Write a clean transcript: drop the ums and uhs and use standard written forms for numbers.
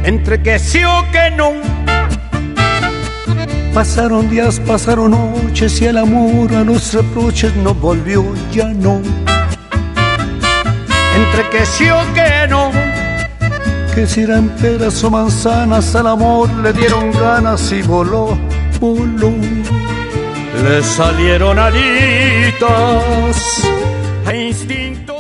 entre que sí o que no. Pasaron días, pasaron noches y el amor a los reproches no volvió, ya no. Entre que sí o que no. Que si eran peras o manzanas al amor le dieron ganas y voló, voló. Le salieron alitas a instinto.